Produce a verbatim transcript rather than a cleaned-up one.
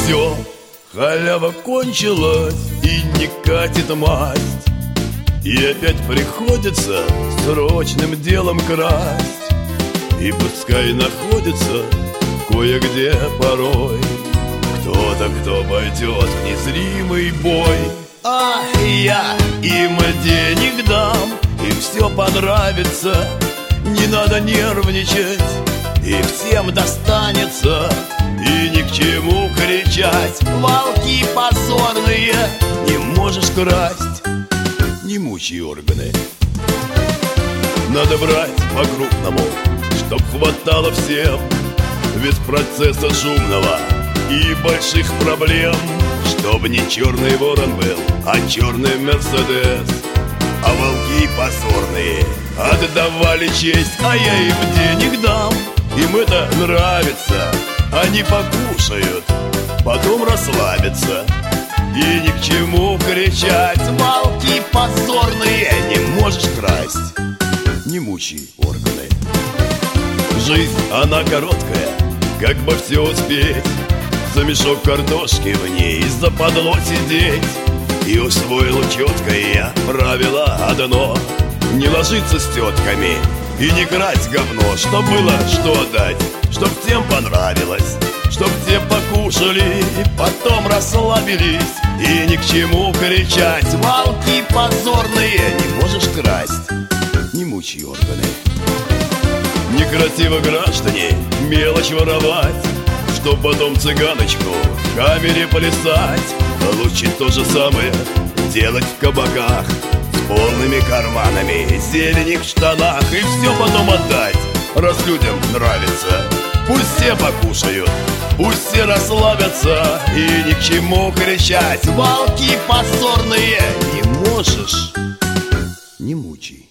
все, халява кончилась и не катит масть. И опять приходится срочным делом красть. И пускай находится кое-где порой кто-то, кто пойдет в незримый бой. А я им денег дам, им все понравится, не надо нервничать, и всем достанется. И ни к чему кричать, волки позорные, не можешь красть, не мучай органы. Надо брать по-крупному, чтоб хватало всем, без процесса шумного и больших проблем. Чтоб не черный ворон был, а черный Мерседес, а волки позорные отдавали честь. А я им денег дам, им это нравится, они покушают, потом расслабятся. И ни к чему кричать, волки позорные, не можешь красть, не мучай органы. Жизнь, она короткая, как бы все успеть, за мешок картошки в ней западло сидеть. И усвоил четко я правило одно: не ложиться с тетками и не красть говно. Чтоб было что отдать, чтоб всем понравилось, чтоб те покушали и потом расслабились. И ни к чему кричать, волки позорные, не можешь красть, не мучай органы. Некрасиво, граждане, мелочь воровать, чтоб потом цыганочку в камере плясать. Лучше то же самое делать в кабаках, с полными карманами зелени в штанах. И все потом отдать, раз людям нравится. Пусть все покушают, пусть все расслабятся. И ни к чему кричать, волки позорные, не можешь, не мучай.